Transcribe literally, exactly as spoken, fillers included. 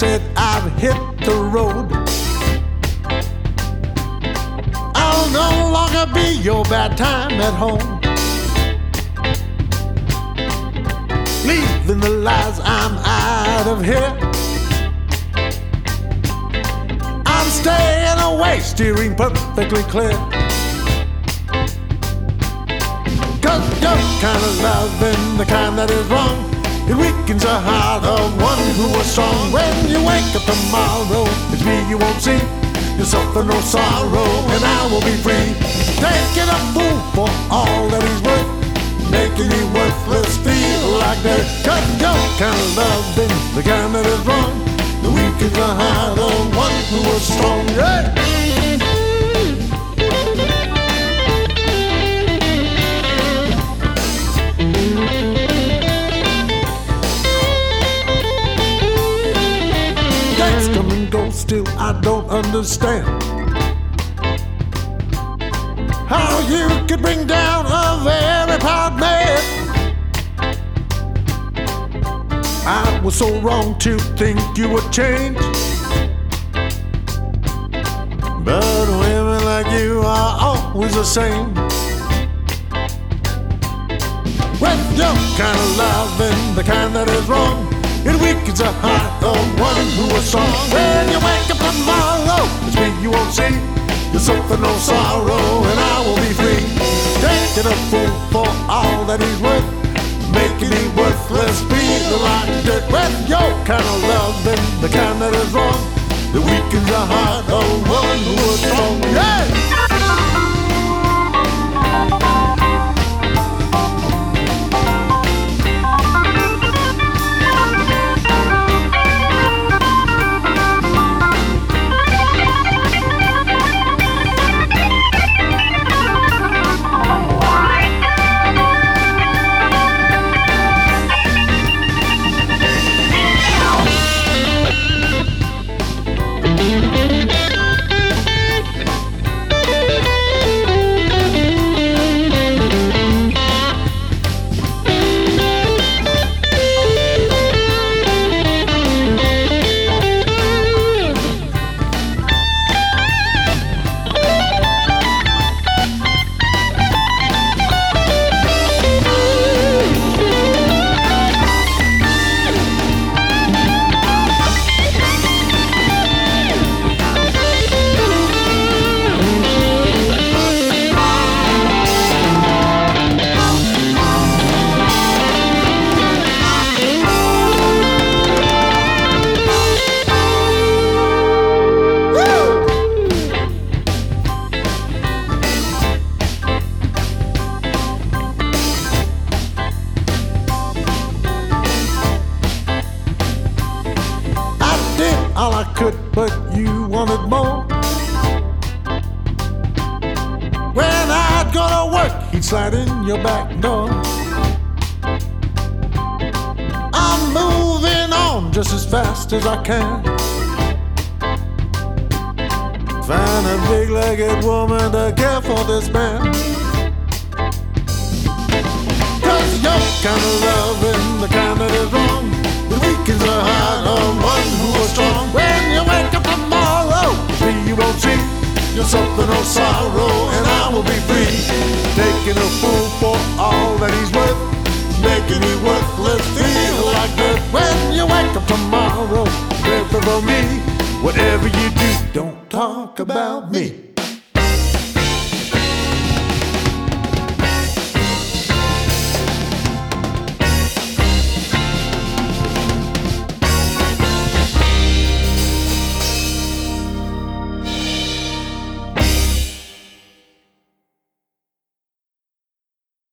said I've hit the road. I'll no longer be your bad time at home. Leaving the lies, I'm out of here. I'm staying away, steering perfectly clear. Cause your kind of love and the kind that is wrong, it weakens the heart of one who was strong. When you wake up tomorrow, it's me you won't see. You'll suffer no sorrow and I will be free. Taking a fool for all that he's worth, making me worthless feel like dirt. Cause your kind of love and the kind that is wrong, the weakens the heart of one who was strong. Yeah. Days come and go, still I don't understand how you could bring down a very proud man. I was so wrong to think you would change, but women like you are always the same. With your kind of love and the kind that is wrong, it weakens the heart of one who was strong. When you wake up tomorrow, it's me you won't see. You'll suffer no sorrow and I will be free. Taking a fool for all that he's worth, making me worthless feel like dirt. With your kind of love and the kind that is wrong, that weakens the heart of one who was strong. Yeah! All I could, but you wanted more. When I'd go to work, he'd slide in your back door. I'm moving on just as fast as I can. Find a big-legged woman to care for this man. Cause your kind of love and the kind that is wrong, it weakens the heart of one who was strong. When you wake up tomorrow, me you won't see. You'll suffer no sorrow and I will be free. Taking a fool for all that he's worth, making me worthless feel like dirt. When you wake up tomorrow, pray for me. Whatever you do, don't talk about me.